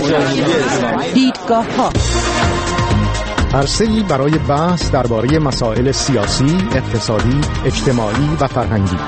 دیدگاه‌ها عرصه‌ای برای بحث درباره مسائل سیاسی، اقتصادی، اجتماعی و فرهنگی.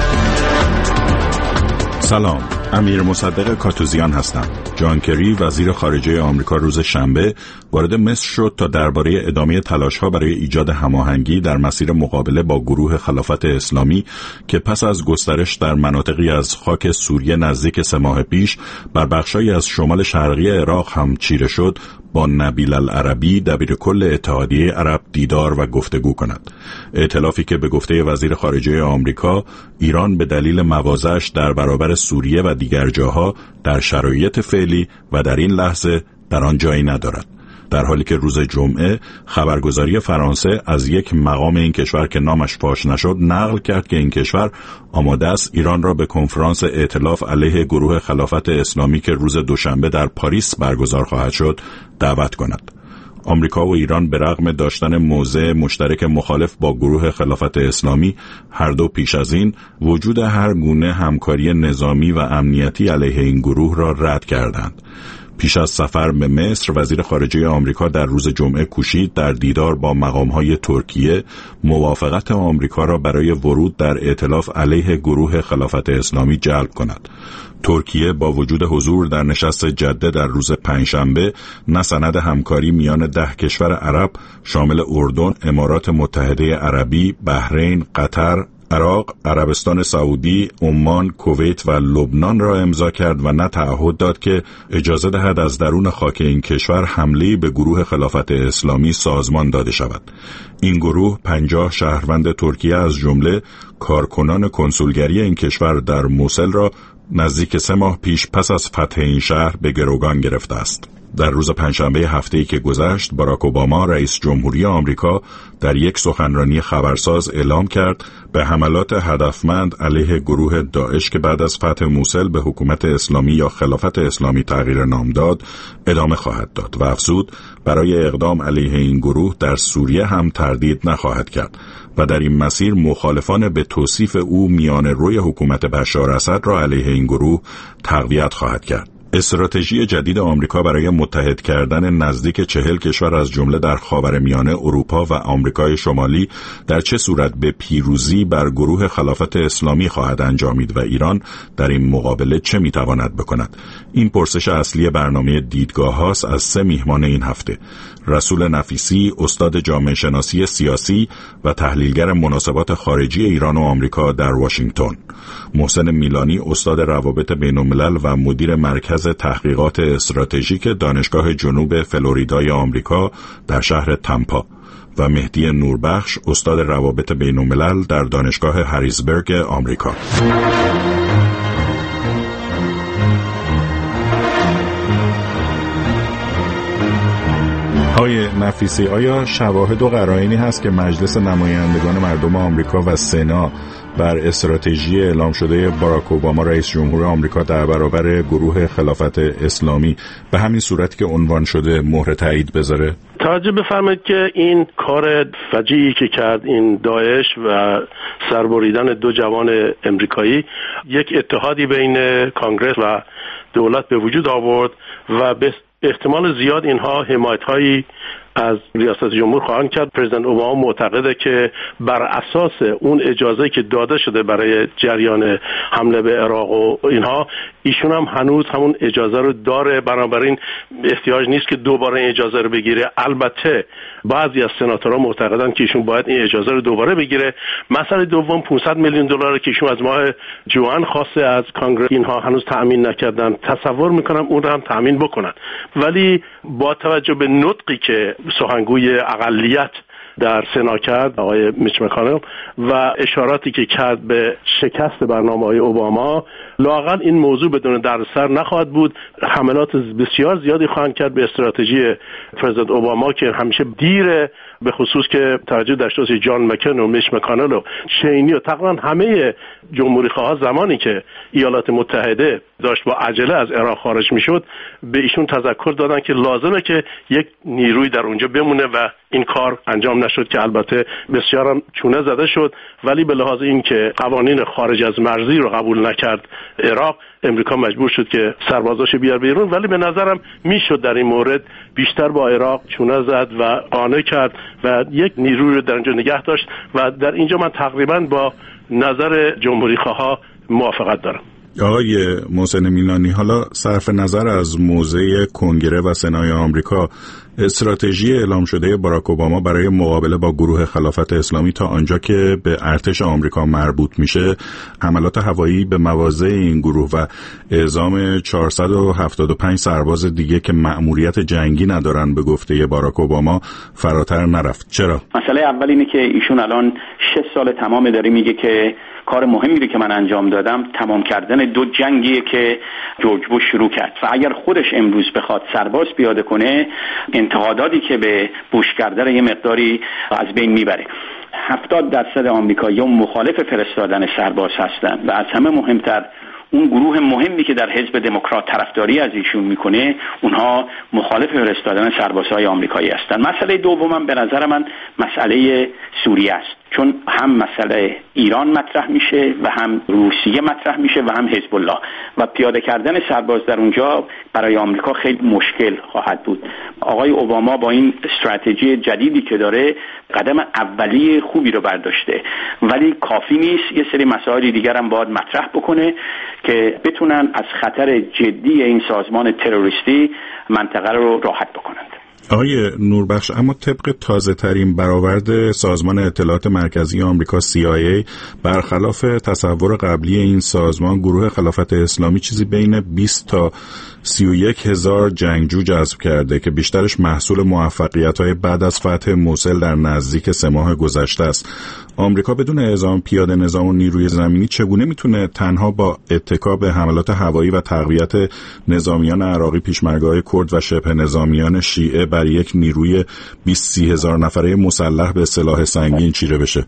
سلام، امیر مصدق کاتوزیان هستم. جان کری وزیر خارجه آمریکا روز شنبه وارد مصر شد تا درباره ادامه تلاش‌ها برای ایجاد هماهنگی در مسیر مقابله با گروه خلافت اسلامی که پس از گسترش در مناطقی از خاک سوریه نزدیک 3 ماه پیش بر بخشایی از شمال شرقی عراق هم چیره شد، با نبیل العربی دبیر کل اتحادیه عرب دیدار و گفتگو کند. ائتلافی که به گفته وزیر خارجه آمریکا ایران به دلیل مواضعش در برابر سوریه و دیگر جاها در شرایط فعلی و در این لحظه در آن جایی ندارد. در حالی که روز جمعه خبرگزاری فرانسه از یک مقام این کشور که نامش فاش نشد نقل کرد که این کشور آماده است ایران را به کنفرانس ائتلاف علیه گروه خلافت اسلامی که روز دوشنبه در پاریس برگزار خواهد شد دعوت کند. آمریکا و ایران به رغم داشتن موضع مشترک مخالف با گروه خلافت اسلامی، هر دو پیش از این وجود هر گونه همکاری نظامی و امنیتی علیه این گروه را رد کردند. پیش از سفر به مصر، وزیر خارجه آمریکا در روز جمعه کوشید در دیدار با مقام‌های ترکیه موافقت آمریکا را برای ورود در ائتلاف علیه گروه خلافت اسلامی جلب کند. ترکیه با وجود حضور در نشست جده در روز پنجشنبه نه سند همکاری میان 10 کشور عرب شامل اردن، امارات متحده عربی، بحرین، قطر، عراق، عربستان سعودی، عمان، کویت و لبنان را امضا کرد و نه تعهد داد که اجازه دهد از درون خاک این کشور حمله‌ای به گروه خلافت اسلامی سازمان داده شود. این گروه 50 شهروند ترکیه از جمله کارکنان کنسولگری این کشور در موصل را نزدیک 3 ماه پیش پس از فتح این شهر به گروگان گرفته است. در روز پنجشنبه هفته‌ای که گذشت، باراک اوباما رئیس جمهوری آمریکا در یک سخنرانی خبرساز اعلام کرد به حملات هدفمند علیه گروه داعش که بعد از فتح موصل به حکومت اسلامی یا خلافت اسلامی تغییر نام داد ادامه خواهد داد و افزود برای اقدام علیه این گروه در سوریه هم تردید نخواهد کرد و در این مسیر مخالفان به توصیف او میان روی حکومت بشار اسد را علیه این گروه تقویت خواهد کرد. استراتژی جدید آمریکا برای متحد کردن نزدیک 40 کشور از جمله در خاورمیانه، اروپا و آمریکای شمالی در چه صورت به پیروزی بر گروه خلافت اسلامی خواهد انجامید و ایران در این مقابله چه میتواند بکند؟ این پرسش اصلی برنامه دیدگاه هاست از 3 میهمان این هفته: رسول نفیسی، استاد جامعه شناسی سیاسی و تحلیلگر مناسبات خارجی ایران و آمریکا در واشنگتن، محسن میلانی، استاد روابط بین‌الملل و مدیر مرکز تحقیقات استراتژیک دانشگاه جنوب فلوریدای آمریکا در شهر تامپا و مهدی نوربخش، استاد روابط بین‌الملل در دانشگاه هریزبرگ آمریکا. آقای نفیسی، آیا شواهد و قرائنی هست که مجلس نمایندگان مردم آمریکا و سنا بر استراتژی اعلام شده باراک اوباما رئیس جمهور آمریکا در برابر گروه خلافت اسلامی به همین صورتی که عنوان شده مهر تایید بذاره؟ توجه بفرمایید که این کار فجیعی که کرد این داعش و سربریدن 2 جوان امریکایی یک اتحادی بین کانگرس و دولت به وجود آورد و به احتمال زیاد اینها حمایت‌هایی از ریاست جمهور خواهند کرد. پرزیدنت اوباما معتقده که بر اساس اون اجازه‌ای که داده شده برای جریان حمله به عراق و اینها، ایشون هم هنوز همون اجازه رو داره، بنابراین احتیاج نیست که دوباره این اجازه رو بگیره. البته بعضی از سناتورها معتقدن که ایشون باید این اجازه رو دوباره بگیره. مسئله دوم 500 میلیون دلار که ایشون از ماه جوان خواسته از کانگرس، اینها هنوز تأمین نکردن. تصور میکنم اون رو هم تأمین بکنن، ولی با توجه به نطقی که سخنگوی اقلیت در سنا کرد آقای میچ مکانل و اشاراتی که کرد به شکست برنامه‌های اوباما، لااقل این موضوع بدون دردسر نخواهد بود. حملات بسیار زیادی خواهند کرد به استراتژی پرزیدنت اوباما که همیشه دیره، به خصوص که توجه داشته باشه جان مکن و میچ مکانل و چینی و تقریبا همه جمهوری خواه زمانی که ایالات متحده داشت با عجله از عراق خارج میشد، به ایشون تذکر دادن که لازمه که یک نیروی در اونجا بمونه و این کار انجام نشد که البته بسیارم چونه زده شد. ولی به لحاظ این که قوانین خارج از مرزی رو قبول نکرد عراق، امریکا مجبور شد که سربازاشو بیار بیرون. ولی به نظرم میشد در این مورد بیشتر با عراق چونه زد و قانع کرد و یک نیروی رو در اینجا نگه داشت و در اینجا من تقریبا با نظر جمهوری خواها موافقت دارم. آقای محسن میلانی، حالا صرف نظر از موضع کنگره و سنای آمریکا، استراتژی اعلام شده باراک اوباما برای مقابله با گروه خلافت اسلامی تا آنجا که به ارتش آمریکا مربوط میشه، حملات هوایی به مواضع این گروه و اعزام 475 سرباز دیگه که مأموریت جنگی ندارن به گفته باراک اوباما فراتر نرفت. چرا؟ مسئله اول اینه که ایشون الان 6 سال تمام داره میگه که کار مهمی رو که من انجام دادم تمام کردن 2 جنگیه که جورج بوش شروع کرد و اگر خودش امروز بخواد سرباز پیاده کنه، انتقاداتی که به بوش کرده یه مقداری از بین میبره. 70% آمریکایی‌ها مخالف فرستادن سرباز هستن و از همه مهمتر اون گروه مهمی که در حزب دموکرات طرفداری از ایشون میکنه، اونها مخالف فرستادن سربازهای آمریکایی هستن. مسئله دومم به نظر من مسئله سوریه است، چون هم مسئله ایران مطرح میشه و هم روسیه مطرح میشه و هم حزب الله و پیاده کردن سرباز در اونجا برای آمریکا خیلی مشکل خواهد بود. آقای اوباما با این استراتژی جدیدی که داره قدم اولیه خوبی رو برداشته، ولی کافی نیست. یه سری مسائل دیگر هم باید مطرح بکنه که بتونن از خطر جدی این سازمان تروریستی منطقه رو راحت بکنند. آقای نوربخش، اما طبق تازه ترین برآورد سازمان اطلاعات مرکزی آمریکا CIA، برخلاف تصور قبلی این سازمان، گروه خلافت اسلامی چیزی بین 20 تا 31 هزار جنگجو جذب کرده که بیشترش محصول موفقیت‌های بعد از فتح موصل در نزدیک 3 ماه گذشته است. آمریکا بدون اعزام پیاده نظام و نیروی زمینی چگونه میتونه تنها با اتکا به حملات هوایی و تقویت نظامیان عراقی، پیشمرگه‌های کرد و شبه نظامیان شیعه بر یک نیروی 20-30 هزار نفره مسلح به سلاح سنگین چیره بشه؟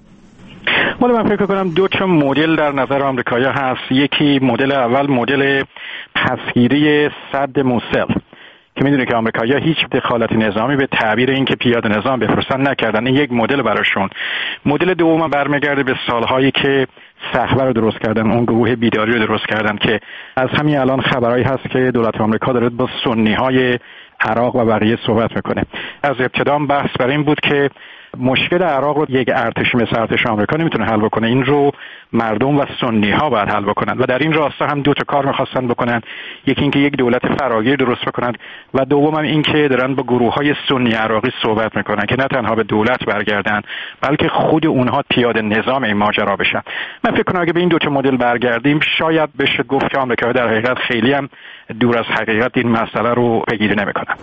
من فکر کنم 2 مدل در نظر آمریکایی‌ها هست. یکی مدل اول، مدل پسگیری سد موصل که میدونه که آمریکایی‌ها هیچ دخالت نظامی به تعبیر این که پیاده نظام بفرستن نکردن. این یک مدل براشون. مدل دوم برمیگرده به سالهایی که صحوه رو درست کردن، اون گروه بیداری رو درست کردن که از همین الان خبرایی هست که دولت آمریکا داره با سنی‌های عراق و بقیه صحبت میکنه. از ابتدا بحث بر این بود که مشکل عراق رو یک ارتش مثل ارتش آمریکا نمیتونه حل بکنه، این رو مردم و سنی ها باید حل بکنن و در این راستا هم 2 کار میخواستن بکنن. یکی اینکه یک دولت فراگیر درست بکنن و دوم هم اینکه دارن با گروه های سنی عراقی صحبت میکنن که نه تنها به دولت برگردن بلکه خود اونها پیاده نظام این ماجرا بشن. من فکر کنم اگه به این 2 مدل برگردیم شاید بشه گفت که آمریکا در حقیقت خیلی هم دور از حقیقت این مسئله رو پیگیری نمیکنن.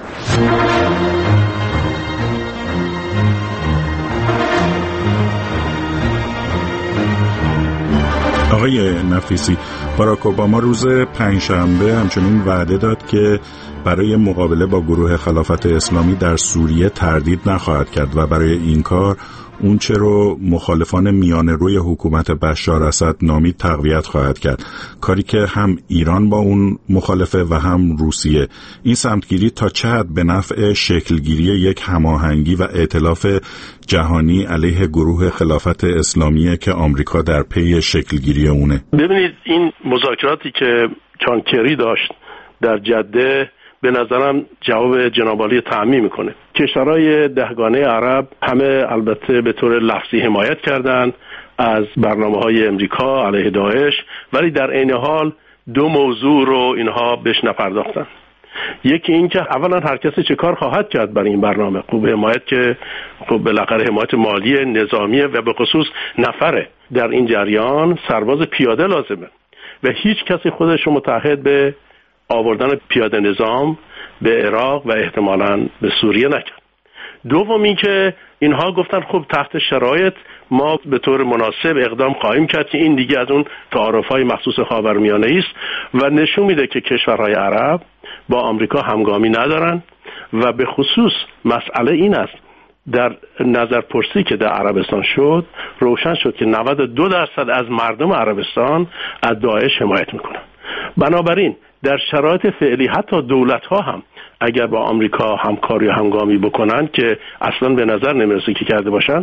آقای نفیسی، باراک اوباما روز پنجشنبه همچنین وعده داد که برای مقابله با گروه خلافت اسلامی در سوریه تردید نخواهد کرد و برای این کار اونچه رو مخالفان میانه روی حکومت بشار اسد نامید تقویت خواهد کرد، کاری که هم ایران با اون مخالفه و هم روسیه. این سمتگیری تا چه حد به نفع شکلگیری یک هماهنگی و ائتلاف جهانی علیه گروه خلافت اسلامیه که آمریکا در پی شکلگیری اونه؟ ببینید، این مذاکراتی که جان کری داشت در جده به نظرم جواب جناب عالی تعمیم میکنه. کشورهای دهگانه عرب همه البته به طور لفظی حمایت کردند از برنامه‌های امریکا علیه داعش، ولی در عین حال 2 موضوع رو اینها بهش نپرداختن. یکی این که اولا هر کسی چه کار خواهد کرد برای این برنامه. خوب حمایت که خب بالاخره حمایت مالی نظامی و به خصوص نفره در این جریان سرباز پیاده لازمه و هیچ کسی خودش رو متحد به آوردن پیاده نظام به عراق و احتمالاً به سوریه نکرد. دوم این که اینها گفتن خب تحت شرایط ما به طور مناسب اقدام خواهیم کرد که این دیگه از اون تعارف‌های مخصوص خاورمیانه است و نشون میده که کشورهای عرب با آمریکا همگامی ندارن و به خصوص مسئله این است در نظرپرسی که در عربستان شد روشن شد که 92% از مردم عربستان از داعش حمایت میکنن. بنابراین در شرایط فعلی حتی دولت‌ها هم اگر با آمریکا همکاری و همگامی بکنن که اصلا به نظر نمیرسه که کرده باشن،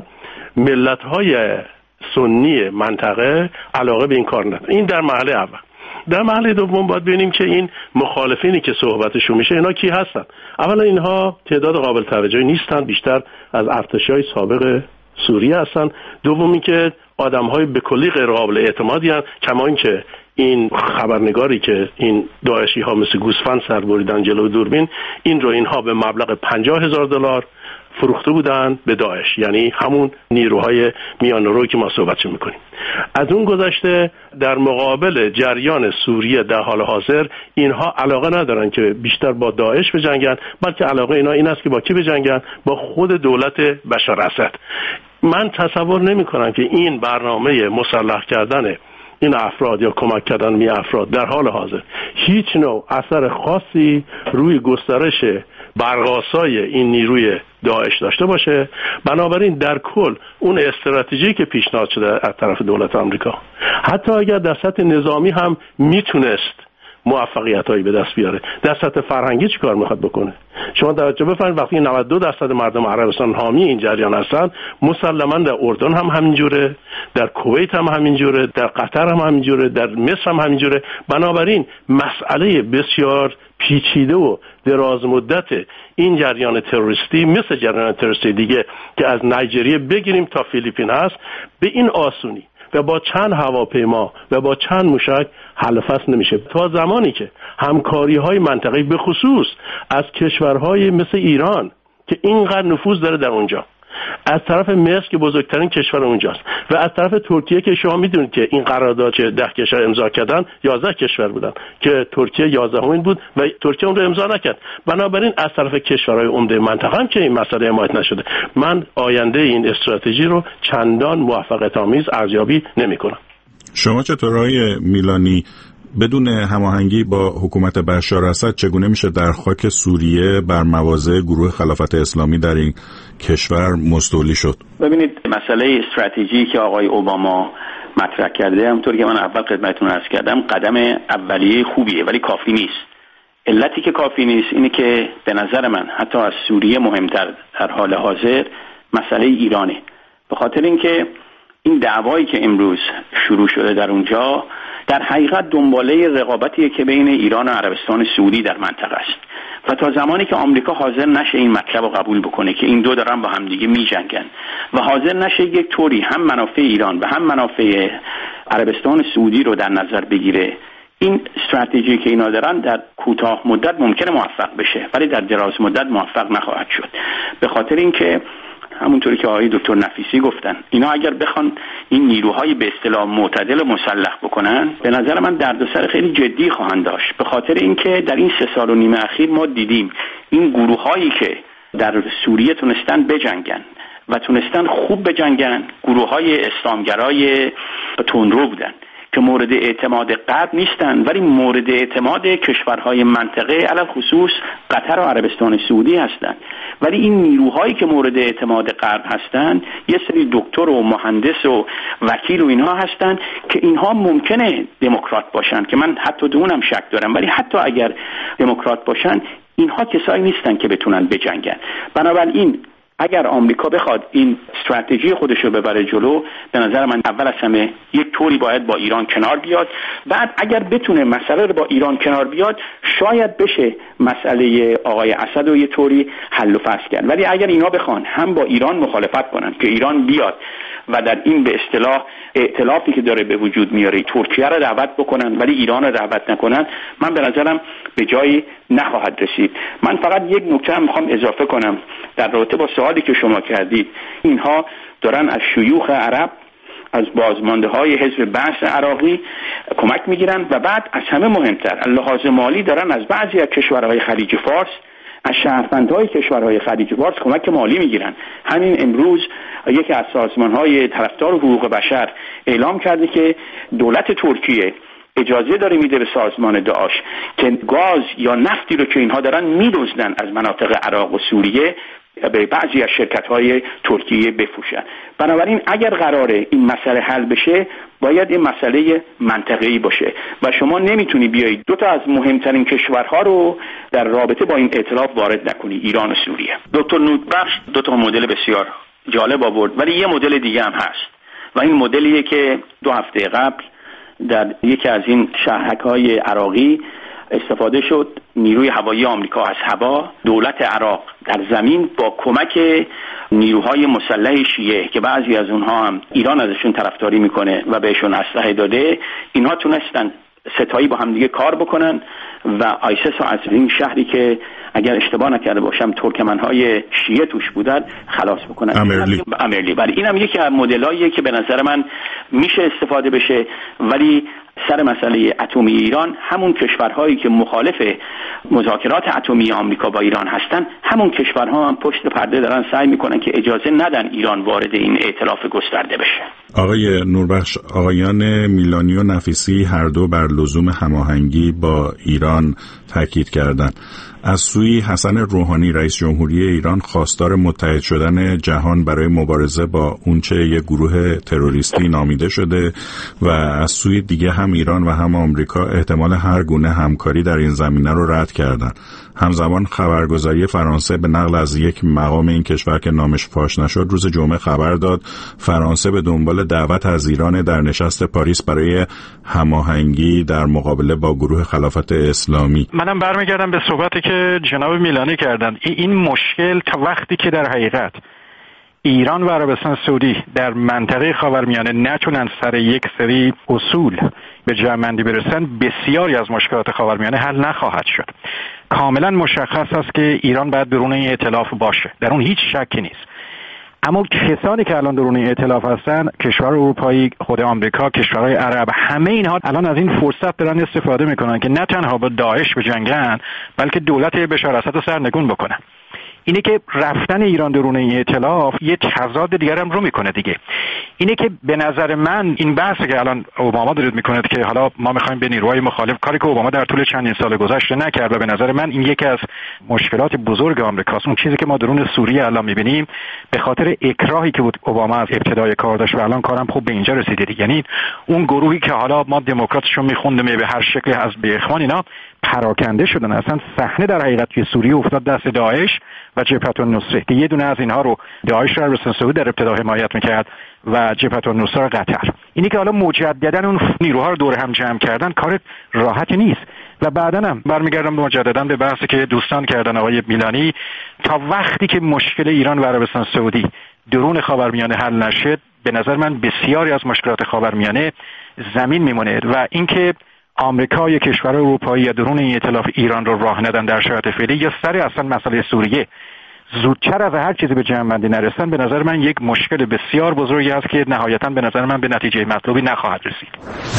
ملت‌های سنی منطقه علاقه به این کار ندارن. این در مرحله اول. در مرحله دوم باید ببینیم که این مخالفینی که صحبتشون میشه اینا کی هستن. اولا اینها تعداد قابل توجهی نیستن، بیشتر از ارتشای سابق سوریه هستن. دومی که آدم‌های به کلی غیر قابل اعتمادی هستن، کما اینکه این خبرنگاری که این داعشی ها مثل گوسفند سر بریدن جلو دوربین، این رو اینها به مبلغ $50,000 فروخته بودن به داعش، یعنی همون نیروهای میانه‌رو که ما صحبتش میکنیم. از اون گذشته در مقابل جریان سوریه در حال حاضر اینها علاقه ندارن که بیشتر با داعش بجنگن، بلکه علاقه اینا این است که با کی بجنگن؟ با خود دولت بشار اسد. من تصور نمی کنم که این برنامه مسلح کردن این افراد یا کمک کردن به افراد در حال حاضر هیچ نوع اثر خاصی روی گسترش برق‌آسای این نیروی داعش داشته باشه. بنابراین در کل اون استراتژی که پیشنهاد شده از طرف دولت آمریکا، حتی اگر در سطح نظامی هم میتونست موفقیتایی به دست بیاره، در سطح فرهنگی چی کار میخواد بکنه؟ شما توجه بفرمایید وقتی 92% مردم عربستان حامی این جریان هستن، مسلماً در اردن هم همینجوره، در کویت هم همینجوره، در قطر هم همینجوره، در مصر هم همینجوره. بنابراین مسئله بسیار پیچیده و دراز مدت این جریان تروریستی مثل جریان تروریستی دیگه که از نایجریه بگیریم تا فیلیپین هست، به این آسونی و با چند هواپیما و با چند موشک حل فصل نمیشه. تا زمانی که همکاری‌های منطقه‌ای به خصوص از کشورهای مثل ایران که اینقدر نفوذ داره در اونجا، از طرف مصر که بزرگترین کشور اونجاست و از طرف ترکیه که شما میدونید که این قرارداد که 10 کشور امضا کردن 11 کشور بودن که ترکیه 11مین بود و ترکیه اون رو امضا نکرد. بنابراین از طرف کشورهای عمده منطقه هم که این مسئله حمایت نشده، من آینده این استراتژی رو چندان موفقیت آمیز ارزیابی نمی‌کنم. شما چطور آقای میلانی بدون هماهنگی با حکومت بشار اسد چگونه میشه در خاک سوریه بر مواضع گروه خلافت اسلامی در این کشور مستولی شد؟ ببینید مسئله استراتژی که آقای اوباما مطرح کرده، همونطور که من اول خدمتتون عرض کردم، قدم اولیه خوبیه ولی کافی نیست. علتی که کافی نیست اینه که به نظر من حتی از سوریه مهمتر در حال حاضر مسئله ایرانه، به خاطر اینکه این دعوایی که امروز شروع شده در اونجا در حقیقت دنباله رقابتیه که بین ایران و عربستان سعودی در منطقه است و تا زمانی که آمریکا حاضر نشه این مطلب رو قبول بکنه که این دو دارن با همدیگه میجنگن و حاضر نشه یک طوری هم منافع ایران و هم منافع عربستان سعودی رو در نظر بگیره، این استراتژی که اینا دارن در کوتاه مدت ممکنه موفق بشه ولی در دراز مدت موفق نخواهد شد. به خاطر اینکه همونطوری که آقای دکتر نفیسی گفتن، اینا اگر بخوان این نیروهای به اصطلاح معتدل مسلح بکنن، به نظر من دردسر خیلی جدی خواهند داشت. به خاطر اینکه در این 3.5 سال اخیر ما دیدیم این گروهایی که در سوریه تونستن بجنگن و تونستن خوب بجنگن، گروههای اسلامگرای تندرو بودن که مورد اعتماد غرب نیستن ولی مورد اعتماد کشورهای منطقه علل خصوص قطر و عربستان سعودی هستن. ولی این نیروهایی که مورد اعتماد غرب هستن یه سری دکتر و مهندس و وکیل و اینها هستن که اینها ممکنه دموکرات باشن که من حتی دونم شک دارم، ولی حتی اگر دموکرات باشن اینها کسایی نیستن که بتونن بجنگن. بنابراین اگر آمریکا بخواد این استراتژی خودش رو ببره جلو، به نظر من اول از همه یک طوری باید با ایران کنار بیاد. بعد اگر بتونه مسئله رو با ایران کنار بیاد، شاید بشه مسئله آقای اسد رو یه طوری حل و فصل کرد. ولی اگر اینا بخوان هم با ایران مخالفت کنن که ایران بیاد و در این به اصطلاح ائتلافی که داره به وجود میاره ترکیه رو دعوت بکنن ولی ایران رو دعوت نکنن، من به نظرم به جایی نخواهد رسید. من فقط یک نکته هم میخوام اضافه کنم در رابطه با سوالی که شما کردید. اینها دارن از شیوخ عرب، از بازمانده های حزب بعث عراقی کمک میگیرن و بعد از همه مهمتر از لحاظ مالی دارن از بعضی از کشورهای خلیج فارس، از شهروندهای کشورهای خلیج فارس کمک مالی میگیرن. همین امروز یکی از سازمانهای طرفدار حقوق بشر اعلام کرده که دولت ترکیه اجازه داره میده به سازمان داعش که گاز یا نفتی رو که اینها دارن میدزدن از مناطق عراق و سوریه به بعضی از شرکت‌های ترکیه بفروشن. بنابراین اگر قراره این مسئله حل بشه باید این مسئله منطقه‌ای باشه و شما نمیتونی بیایید دو تا از مهمترین کشورها رو در رابطه با این ائتلاف وارد نکنی، ایران و سوریه. دکتر نوربخش دو تا مدل بسیار جالب آورد، ولی یه مدل دیگه هم هست و این مدلیه که 2 هفته قبل در یکی از این شهرک‌های عراقی استفاده شد. نیروی هوایی آمریکا از هوا دولت عراق در زمین با کمک نیروهای مسلح شیعه که بعضی از اونها هم ایران ازشون طرفداری میکنه و بهشون اسلحه داده، اینها تونستن ستایی با هم دیگه کار بکنن و آیسیس از این شهری که اگر اشتباه نکرده باشم ترکمنهای شیعه توش بودن خلاص بکنن. امرلی. ولی اینم یکی از مدلاییه که به نظر من میشه استفاده بشه، ولی سر مسئله اتمی ایران همون کشورهایی که مخالف مذاکرات اتمی آمریکا با ایران هستن، همون کشورها هم پشت پرده دارن سعی میکنن که اجازه ندن ایران وارد این ائتلاف گسترده بشه. آقای نوربخش، آقایان میلانی و نفیسی هر دو بر لزوم هماهنگی با ایران تاکید کردند. از سوی حسن روحانی رئیس جمهوری ایران خواستار متحد شدن جهان برای مبارزه با اونچه یک گروه تروریستی نامیده شده و از سوی دیگه هم ایران و هم آمریکا احتمال هر گونه همکاری در این زمینه رو رد کردن. همزمان خبرگزاری فرانسه به نقل از یک مقام این کشور که نامش فاش نشد روز جمعه خبر داد فرانسه به دنبال دعوت از ایران در نشست پاریس برای هماهنگی در مقابله با گروه خلافت اسلامی. منم برمیگردم به صحبتی که جناب میلانی کردن. این مشکل تا وقتی که در حقیقت ایران و عربستان سعودی در منطقه خاورمیانه نتونن سر یک سری اصول به جمع‌بندی برسن، بسیاری از مشکلات خاورمیانه حل نخواهد شد. کاملا مشخص است که ایران باید درون این ائتلاف باشه، در اون هیچ شکی نیست. اما کسانی که الان درون این ائتلاف هستن، کشور اروپایی، خود آمریکا، کشورهای عرب، همه اینها الان از این فرصت دارن استفاده میکنن که نه تنها با داعش بجنگن بلکه دولت بشار اسد رو سرنگون بکنن. اینه که رفتن ایران درون این ائتلاف یه تضاد دیگر هم رو میکنه دیگه. اینه که به نظر من این بحثی که الان اوباما دارید میکنه که حالا ما میخوایم به نیروهای مخالف، کاری که اوباما در طول چندین سال گذشته نکرد و به نظر من این یکی از مشکلات بزرگ آمریکاست. اون چیزی که ما درون سوریه الان میبینیم به خاطر اکراهی که بود اوباما از ابتدای کار داشت و الان کارم خوب به اینجا رسیده دیگه. یعنی اون گروهی که حالا ما دموکراتشون میخوندیم به هر شکلی از به اخوان، اینا پراکنده شدن. اصلا صحنه در حقیقت که سوریه افتاد دست داعش و جبهه النصره که یه دونه از اینها رو داعش رو عربستان سعودی در ابتدا حمایت میکرد و جبهه النصره قطر. اینی که حالا مجددا اون نیروها رو دور هم جمع کردن کار راحتی نیست. و بعداً هم برمیگردم مجددا به بحثی که دوستان کردن آقای میلانی، تا وقتی که مشکل ایران و عربستان سعودی درون خاورمیانه حل نشه، به نظر من بسیاری از مشکلات خاورمیانه زمین میمونه و اینکه آمریکا یا کشور اروپایی یا درون این ائتلاف ایران رو راه ندن در شرایط فعلی یا سر اصلا مسئله سوریه زودتر از هر چیزی به جمع‌بندی نرسن، به نظر من یک مشکل بسیار بزرگی است که نهایتاً به نظر من به نتیجه مطلوبی نخواهد رسید.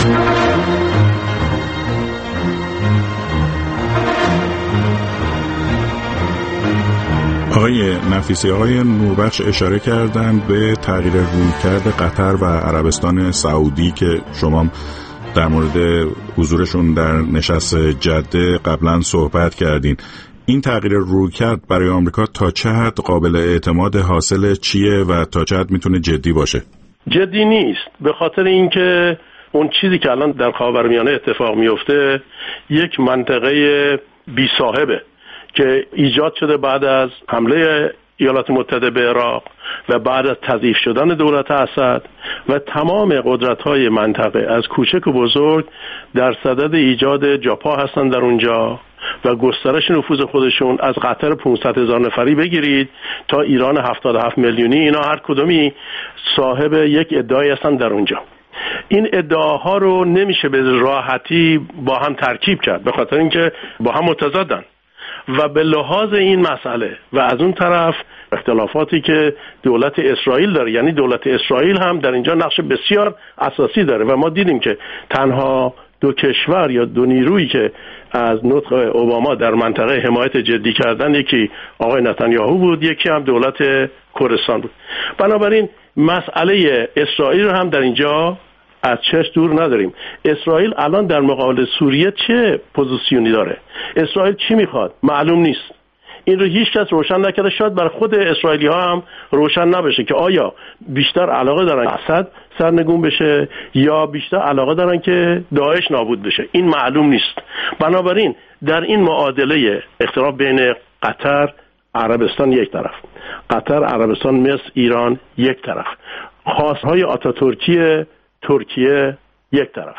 آقای نفیسی، آقای نوربخش اشاره کردند به تغییر رویکرد قطر و عربستان سعودی که شما در مورد حضورشون در نشست جده قبلا صحبت کردین. این تغییر رویکرد برای آمریکا تا چه حد قابل اعتماد، حاصل چیه و تا چه حد میتونه جدی باشه؟ جدی نیست، به خاطر اینکه اون چیزی که الان در خاورمیانه اتفاق میفته یک منطقه بی صاحبه که ایجاد شده بعد از حمله ایالات متحده به عراق و بعد از تضعیف شدن دولت اسد و تمام قدرت‌های منطقه از کوچک و بزرگ در صدد ایجاد جاپا هستن در اونجا و گسترش نفوذ خودشون از قطر 500,000 نفری بگیرید تا ایران 77 میلیونی، اینا هر کدومی صاحب یک ادعایی هستن در اونجا. این ادعاها رو نمیشه به راحتی با هم ترکیب کرد، به خاطر اینکه با هم متضادن و به لحاظ این مسئله و از اون طرف اختلافاتی که دولت اسرائیل داره، یعنی دولت اسرائیل هم در اینجا نقش بسیار اساسی داره و ما دیدیم که تنها دو کشور یا دو نیرویی که از نطق اوباما در منطقه حمایت جدی کردن، یکی آقای نتانیاهو بود، یکی هم دولت کردستان بود. بنابراین مسئله اسرائیل رو هم در اینجا از چشم دور نداریم. اسرائیل الان در مقابل سوریه چه پوزیشنی داره؟ اسرائیل چی میخواد؟ معلوم نیست. این رو هیچ کس روشن نکرده. شاید برای خود اسرائیلی ها هم روشن نبشه که آیا بیشتر علاقه دارن اسد سرنگون بشه یا بیشتر علاقه دارن که داعش نابود بشه. این معلوم نیست. بنابراین در این معادله اختلاف بین قطر، عربستان یک طرف، قطر، عربستان، مصر، ایران یک طرف، خواستهای آتاتورکی ترکیه یک طرف،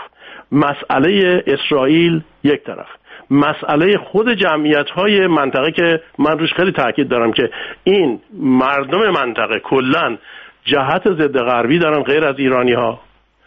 مسئله اسرائیل یک طرف، مسئله خود جمعیت‌های منطقه که من روش خیلی تاکید دارم که این مردم منطقه کلاً جهت ضد غربی دارن غیر از ایرانی‌ها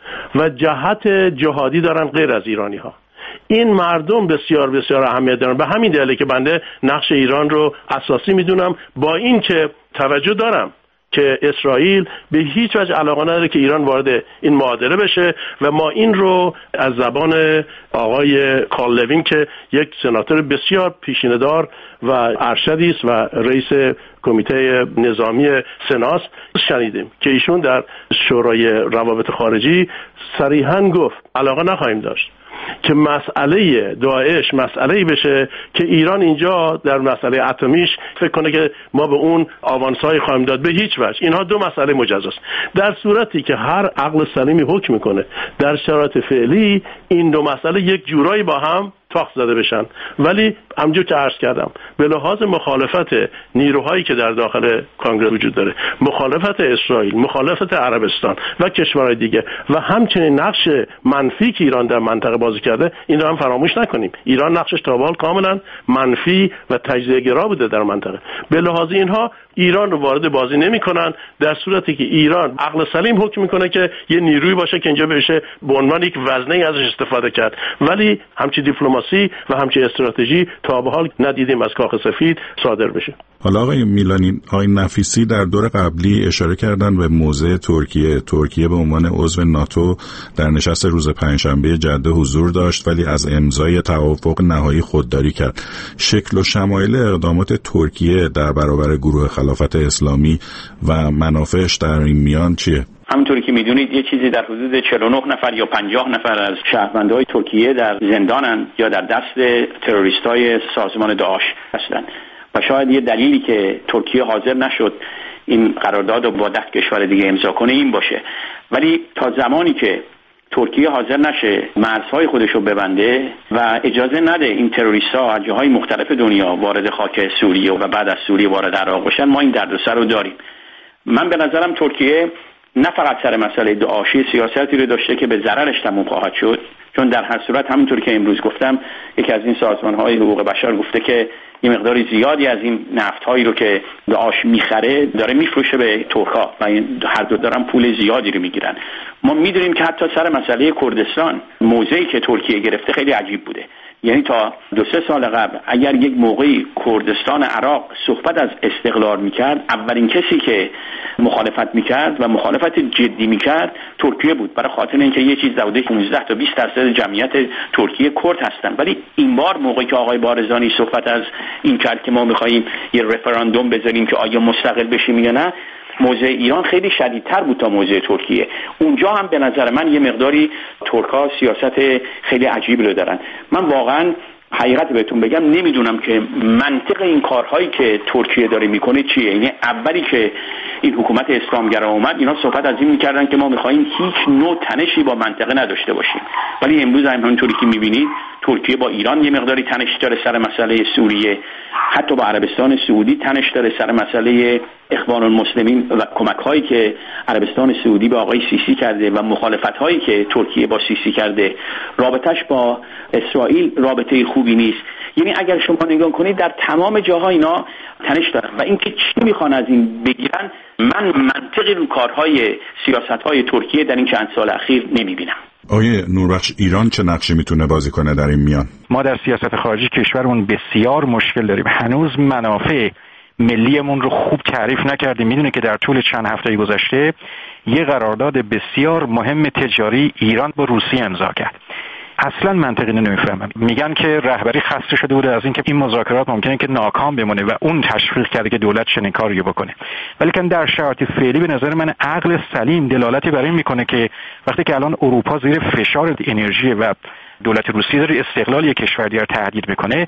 و جهت جهادی دارن غیر از ایرانی‌ها. این مردم بسیار بسیار اهمیت دارن. به همین دلیله که بنده نقش ایران رو اساسی میدونم، با این که توجه دارم که اسرائیل به هیچ وجه علاقه نداره که ایران وارد این معادله بشه و ما این رو از زبان آقای کارل لوین که یک سناتور بسیار پیشینه‌دار و ارشدی است و رئیس کمیته نظامی سناست شنیدیم که ایشون در شورای روابط خارجی صریحاً گفت علاقه نخواهیم داشت که مسئله داعش مسئله‌ای بشه که ایران اینجا در مسئله اتمیش فکر کنه که ما به اون آوانس‌های خواهیم داد. به هیچ وجه. اینها دو مسئله مجزاست. در صورتی که هر عقل سلیمی حکم میکنه در شرایط فعلی این دو مسئله یک جورایی با هم تاخت زده بشن، ولی همونجور که عرض کردم به لحاظ مخالفت نیروهایی که در داخل کانگرس وجود داره، مخالفت اسرائیل، مخالفت عربستان و کشورهای دیگه و همچنین نقش منفی که ایران در منطقه بازی کرده، این رو هم فراموش نکنیم. ایران نقشش تا به حال کاملا منفی و تجزیه‌گرا بوده در منطقه. به لحاظ اینها ایران رو وارد بازی نمی‌کنن، در صورتی که ایران عقل سلیم حکم میکنه که یه نیرویی باشه که اینجا بشه به عنوان یک وزنه‌ای ازش استفاده کرد، ولی همچین دیپلماسی و همچین استراتژی تا به حال ندیدیم از کاخ سفید صادر بشه. حالا آقای میلانی، آقای نفیسی در دور قبلی اشاره کردن به موضع ترکیه به عنوان عضو ناتو در نشست روز پنجشنبه جده حضور داشت ولی از امضای توافق نهایی خودداری کرد. شکل و شمایل اقدامات ترکیه در برابر گروه خلافت اسلامی و منافعش در این میان چیه؟ همونطوری که میدونید یه چیزی در حدود 49 نفر یا 50 نفر از شهروندهای ترکیه در زندانن یا در دست تروریستای سازمان داعش هستند و شاید یه دلیلی که ترکیه حاضر نشد این قرارداد رو با 10 کشور دیگه امضا کنه این باشه. ولی تا زمانی که ترکیه حاضر نشه مرزهای خودش رو ببنده و اجازه نده این تروریست‌ها از جاهای مختلف دنیا وارد خاک سوریه و بعد از سوریه وارد عراق بشن، ما این دردسر رو داریم. من به نظرم ترکیه نه فقط سر مسئله داعشی سیاستی رو داشته که به ضررش تموم خواهد شد، چون در هر صورت همونطور که امروز گفتم یکی از این سازمان‌های حقوق بشر گفته که یه مقداری زیادی از این نفت‌هایی رو که داعش میخره داره میفروشه به ترک‌ها و هر دو دارن پول زیادی رو میگیرن. ما میدونیم که حتی سر مسئله کردستان موضعی که ترکیه گرفته خیلی عجیب بوده. یعنی تا 2-3 سال قبل اگر یک موقعی کردستان عراق صحبت از استقلال میکرد، اولین کسی که مخالفت میکرد و مخالفت جدی میکرد ترکیه بود، برای خاطر اینکه یه چیز حدود 15 تا 20% جمعیت ترکیه کرد هستن. ولی این بار موقعی که آقای بارزانی صحبت از این کرد که ما میخوایم یه رفراندوم بذاریم که آیا مستقل بشیم یا نه، موضع ایران خیلی شدیدتر بود تا موضع ترکیه. اونجا هم به نظر من یه مقداری ترک‌ها سیاست خیلی عجیبی رو دارن. من واقعا حقیقت بهتون بگم نمیدونم که منطق این کارهایی که ترکیه داره میکنه چیه. یعنی اولی که این حکومت اسلامگرا اومد اینا صحبت از این میکردن که ما میخوایم هیچ نوع تنشی با منطقه نداشته باشیم، ولی امروز همونطوری که میبینید ترکیه با ایران یه مقداری تنش داره سر مسئله سوریه، حتی با عربستان سعودی تنش داره سر مسئله اخوان المسلمین و کمک‌هایی که عربستان سعودی به آقای سیسی کرده و مخالفت‌هایی که ترکیه با سیسی کرده. رابطش با اسرائیل رابطه خوبی نیست. یعنی اگر شما نگاه کنید در تمام جاها اینا تنش دارن و اینکه چی میخوان از این بگیرن، من منطقی رو کارهای سیاست‌های ترکیه در این چند سال اخیر نمیبینم. آقای نوربخش، ایران چه نقشی میتونه بازی کنه در این میان؟ ما در سیاست خارجی کشورمون بسیار مشکل داریم. هنوز منافع ملیمون رو خوب تعریف نکردیم. میدونه که در طول چند هفته گذشته یه قرارداد بسیار مهم تجاری ایران با روسیه امضا کرد. اصلا منطقی نمیفهمم. میگن که رهبری خسته شده بوده از اینکه این مذاکرات ممکنه که ناکام بمونه و اون تشویق کرده که دولت چنین کاری بکنه. ولی که در شرایط فعلی به نظر من عقل سلیم دلالتی بر این میکنه که وقتی که الان اروپا زیر فشار انرژی و دولت روسیه داره استقلال یک کشور دیگر تهدید میکنه،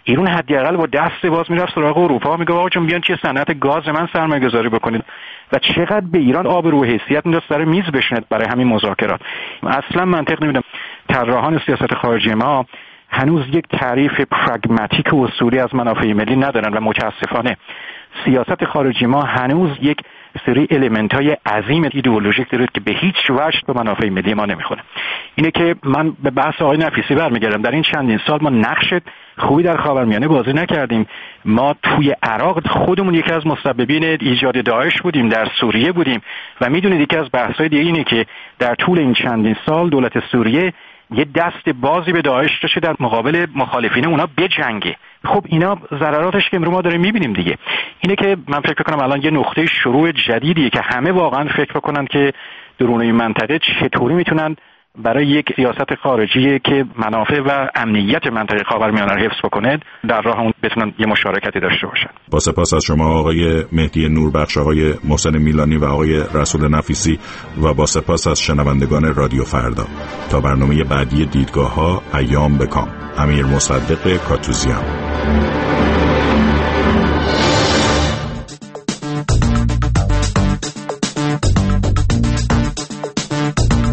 ایران حداقل با دست باز میرفت سراغ اروپا، میگه آقا جون بیان چه صنعت گاز من سرمایه‌گذاری بکنید و چقدر به ایران آبرو و حیثیت میداد سر میز بشینه برای همین مذاکرات. اصلا منطق نمیدم. طراحان سیاست خارجی ما هنوز یک تعریف پراگماتیک و اصولی از منافع ملی ندارن و متاسفانه سیاست خارجی ما هنوز یک سری المنت‌های عظیم ایدئولوژیک داره که به هیچ وجه به منافع ملی ما نمیخوره. اینه که من به بحث آقای نفیسی برمیگردم. در این چندین سال ما نقش خوبی در خاورمیانه بازی نکردیم. ما توی عراق خودمون یکی از مسببین ایجاد داعش بودیم، در سوریه بودیم و میدونید یکی از بحث‌های دیگه اینه که در طول این چندین سال دولت سوریه یه دست بازی به داعش داشته در مقابل مخالفین اونا بجنگه. خب اینا ضرراتش که امروز ما داریم میبینیم دیگه. اینه که من فکر کنم الان یه نقطه شروع جدیدیه که همه واقعا فکر بکنن که درون این منطقه چطوری میتونن برای یک سیاست خارجی که منافع و امنیت منطقه خاورمیانه رو حفظ بکنه در راه اون بتونن یه مشارکتی داشته باشن. با سپاس از شما آقای مهدی نوربخش، آقای محسن میلانی و آقای رسول نفیسی و با سپاس از شنوندگان رادیو فردا. تا برنامه بعدی دیدگاه‌ها، ایام بکام. امیر مصدق کاتوزیان.